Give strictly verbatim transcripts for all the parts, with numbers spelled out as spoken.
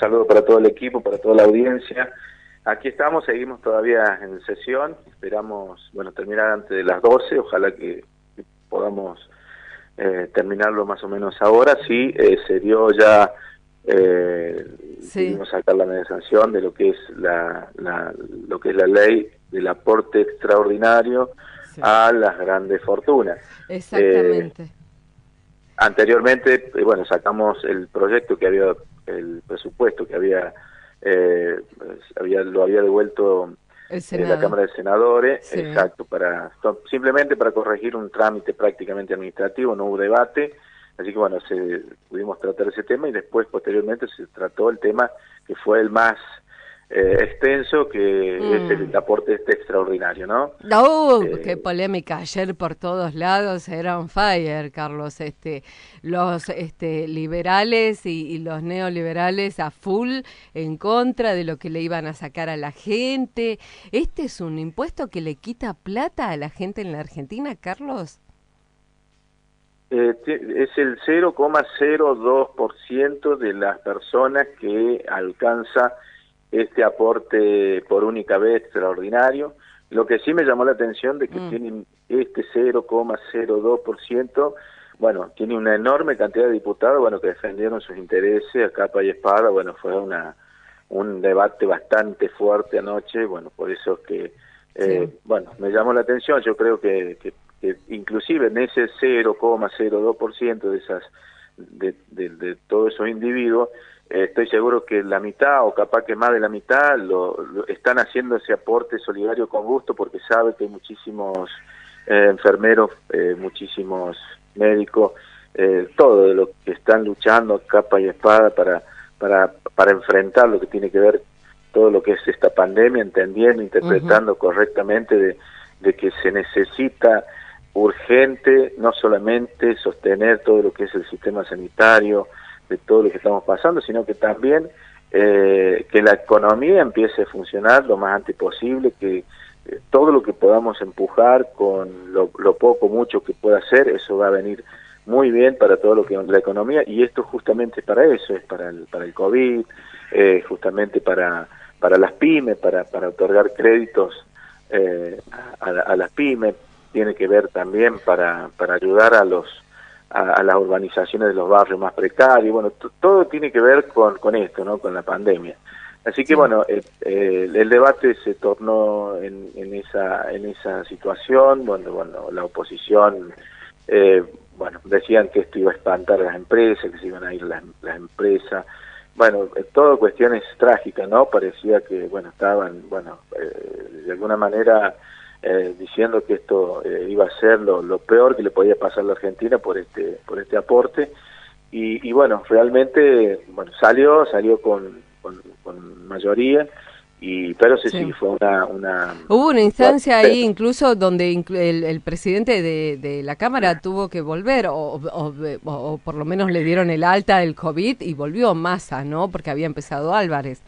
saludo para todo el equipo, para toda la audiencia. Aquí estamos, seguimos todavía en sesión, esperamos, bueno, terminar antes de las doce, ojalá que, que podamos eh, terminarlo más o menos ahora. Sí, eh, se dio ya, eh, sí. pudimos sacar la media sanción de lo que es la, la, lo que es la ley del aporte extraordinario sí. a las grandes fortunas. Exactamente. Eh, anteriormente, eh, bueno, sacamos el proyecto que había, el presupuesto que había, eh, había lo había devuelto el eh, la Cámara de Senadores, sí. exacto, para simplemente para corregir un trámite prácticamente administrativo, no hubo debate, así que bueno, se, pudimos tratar ese tema y después posteriormente se trató el tema que fue el más eh, extenso, que mm. es el aporte este extraordinario, ¿no? ¡Oh, eh, qué polémica! Ayer por todos lados era on fire, Carlos. Este, los este, liberales y, y los neoliberales a full en contra de lo que le iban a sacar a la gente. ¿Este es un impuesto que le quita plata a la gente en la Argentina, Carlos? Eh, es el cero coma cero dos por ciento de las personas que alcanza este aporte por única vez extraordinario. Lo que sí me llamó la atención de que mm. tienen este cero coma cero dos por ciento, bueno, tiene una enorme cantidad de diputados, bueno, que defendieron sus intereses a capa y espada. Bueno, fue una un debate bastante fuerte anoche, bueno, por eso es que, eh, sí. bueno, me llamó la atención. Yo creo que, que, que inclusive en ese cero coma cero dos por ciento de esas de, de, de todos esos individuos, eh, estoy seguro que la mitad o capaz que más de la mitad lo, lo están haciendo ese aporte solidario con gusto, porque sabe que hay muchísimos eh, enfermeros, eh, muchísimos médicos, eh, todo de lo que están luchando a capa y espada para para para enfrentar lo que tiene que ver todo lo que es esta pandemia, entendiendo, interpretando uh-huh. correctamente de, de que se necesita urgente no solamente sostener todo lo que es el sistema sanitario, de todo lo que estamos pasando, sino que también eh, que la economía empiece a funcionar lo más antes posible, que eh, todo lo que podamos empujar con lo, lo poco, mucho que pueda hacer, eso va a venir muy bien para todo lo que es la economía, y esto justamente es para eso, es para el, para el COVID, eh, justamente para, para las pymes, para, para otorgar créditos eh, a, a las pymes, tiene que ver también para, para ayudar a los a, a las urbanizaciones de los barrios más precarios. Bueno, todo tiene que ver con, con esto, ¿no? Con la pandemia. Así que sí. bueno, el, el, el debate se tornó en, en esa en esa situación. Bueno, bueno, la oposición eh, bueno, decían que esto iba a espantar a las empresas, que se iban a ir las, las empresas. Bueno, eh, todo cuestiones trágicas, ¿no? Parecía que, bueno, estaban, bueno, eh, de alguna manera eh, diciendo que esto eh, iba a ser lo, lo peor que le podía pasar a la Argentina por este por este aporte. Y, y bueno, realmente, bueno, salió, salió con, con, con mayoría. Y, pero sí, sí, sí, fue una, una... Hubo una instancia ahí incluso donde el, el presidente de, de la Cámara tuvo que volver, o, o, o, o por lo menos le dieron el alta del COVID y volvió Massa, ¿no? Porque había empezado Álvarez.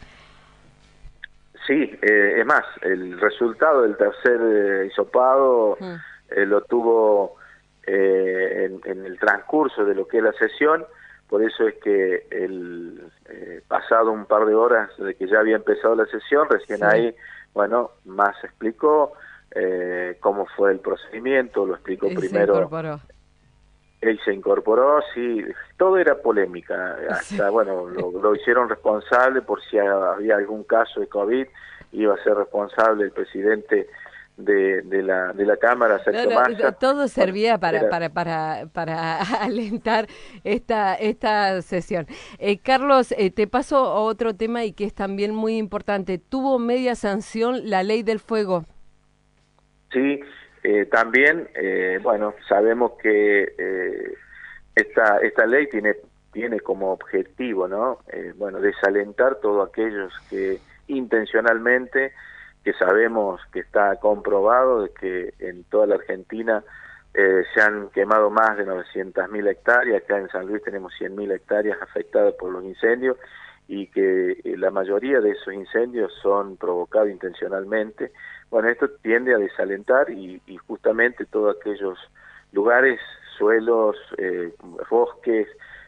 Sí, eh, es más, el resultado del tercer eh, hisopado mm. eh, lo tuvo eh, en, en el transcurso de lo que es la sesión. Por eso es que el eh, pasado un par de horas de que ya había empezado la sesión, recién sí. ahí, bueno, más explicó eh, cómo fue el procedimiento, lo explicó y primero. Se incorporó. Él se incorporó, sí, todo era polémica, hasta, sí. bueno, lo, lo hicieron responsable por si había algún caso de COVID, iba a ser responsable el presidente de, de la de la Cámara, Sergio no, no, Massa. Todo servía para, Era... para para para alentar esta esta sesión. Eh, Carlos, eh, te paso a otro tema y que es también muy importante. ¿Tuvo media sanción la ley del fuego? Sí, eh, también, eh, bueno, sabemos que eh, esta esta ley tiene tiene como objetivo, ¿no? Eh, bueno, desalentar todos aquellos que intencionalmente, que sabemos que está comprobado de que en toda la Argentina eh, se han quemado más de novecientas mil hectáreas, acá en San Luis tenemos cien mil hectáreas afectadas por los incendios, y que eh, la mayoría de esos incendios son provocados intencionalmente. Bueno, esto tiende a desalentar y, y justamente todos aquellos lugares, suelos, eh, bosques,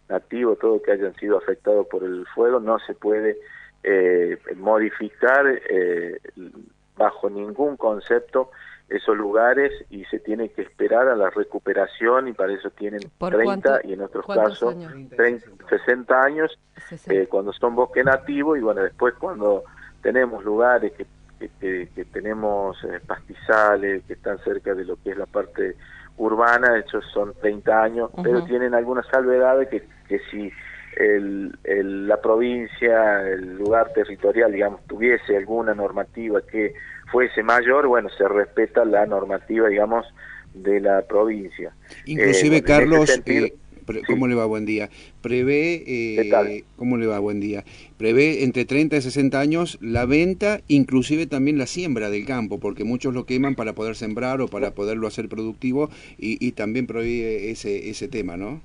nativo, todo que hayan sido afectados por el fuego, no se puede eh, modificar eh, bajo ningún concepto esos lugares y se tiene que esperar a la recuperación y para eso tienen treinta y en otros casos treinta, sesenta años eh, cuando son bosque nativo y bueno, después cuando tenemos lugares que, que, que, que tenemos eh, pastizales que están cerca de lo que es la parte urbana, de hecho son treinta años, uh-huh. pero tienen algunas salvedades que, que si el, el, la provincia, el lugar territorial, digamos, tuviese alguna normativa que fuese mayor, bueno, se respeta la normativa, digamos, de la provincia. Inclusive, eh, Carlos, sentido, eh, pre ¿cómo sí. le va? Buen día. Prevé, eh, ¿cómo le va? Buen día. Prevé entre treinta y sesenta años la venta, inclusive también la siembra del campo, porque muchos lo queman para poder sembrar o para poderlo hacer productivo, y, y también prohíbe ese, ese tema, ¿no?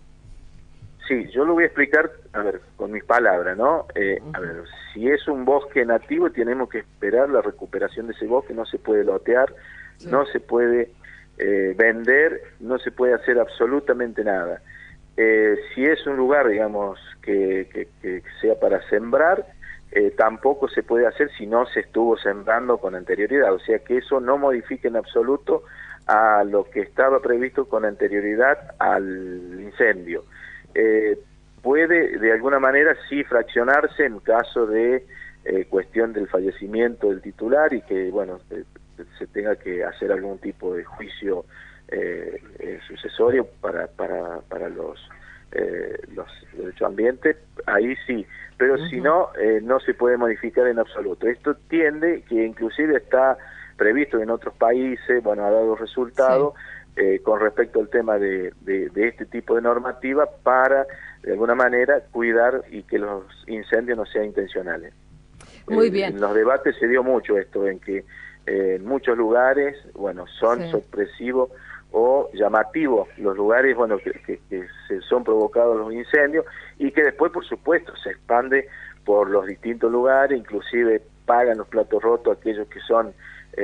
Sí, yo lo voy a explicar, a ver, con mis palabras, ¿no? Eh, a ver, si es un bosque nativo, tenemos que esperar la recuperación de ese bosque, no se puede lotear, sí. no se puede eh, vender, no se puede hacer absolutamente nada. Eh, si es un lugar, digamos, que, que, que sea para sembrar, eh, tampoco se puede hacer si no se estuvo sembrando con anterioridad, o sea que eso no modifica en absoluto a lo que estaba previsto con anterioridad al incendio. Eh, puede de alguna manera sí fraccionarse en caso de eh, cuestión del fallecimiento del titular y que bueno eh, se tenga que hacer algún tipo de juicio eh, eh, sucesorio para para para los eh, los derechos ambientes, ahí sí, pero uh-huh. si no eh, no se puede modificar en absoluto. Esto tiende, que inclusive está previsto en otros países, bueno, ha dado resultado. Sí. Eh, con respecto al tema de, de, de este tipo de normativa para, de alguna manera, cuidar y que los incendios no sean intencionales. Muy eh, bien. En los debates se dio mucho esto, en que eh, en muchos lugares, bueno, son sí. sorpresivos o llamativos los lugares, bueno, que, que, que se son provocados los incendios y que después, por supuesto, se expande por los distintos lugares, inclusive pagan los platos rotos aquellos que son,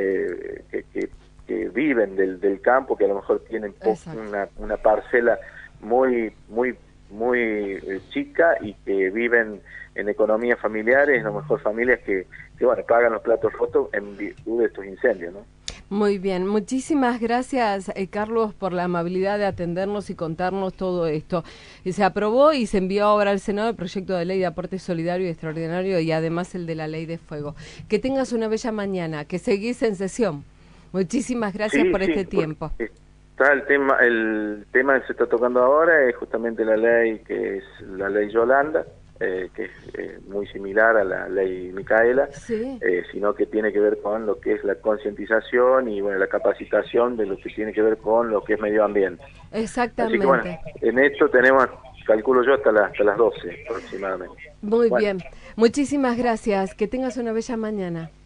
eh, que, que que viven del, del campo, que a lo mejor tienen una, una parcela muy muy muy eh, chica y que viven en economías familiares, a lo mejor familias que, que bueno, pagan los platos rotos en virtud de estos incendios, ¿no? Muy bien, muchísimas gracias eh, Carlos por la amabilidad de atendernos y contarnos todo esto. Y se aprobó y se envió ahora al Senado el proyecto de ley de aporte solidario y extraordinario y además el de la ley de fuego. Que tengas una bella mañana, que seguís en sesión. Muchísimas gracias sí, por sí, este tiempo. Está el tema, el tema que se está tocando ahora es justamente la ley que es la ley Yolanda, eh, que es eh, muy similar a la ley Micaela, sí. eh, sino que tiene que ver con lo que es la concientización y bueno la capacitación de lo que tiene que ver con lo que es medio ambiente. Exactamente. Así que bueno, en esto tenemos, calculo yo, hasta, la, hasta las doce aproximadamente. Muy bueno. bien. Muchísimas gracias. Que tengas una bella mañana.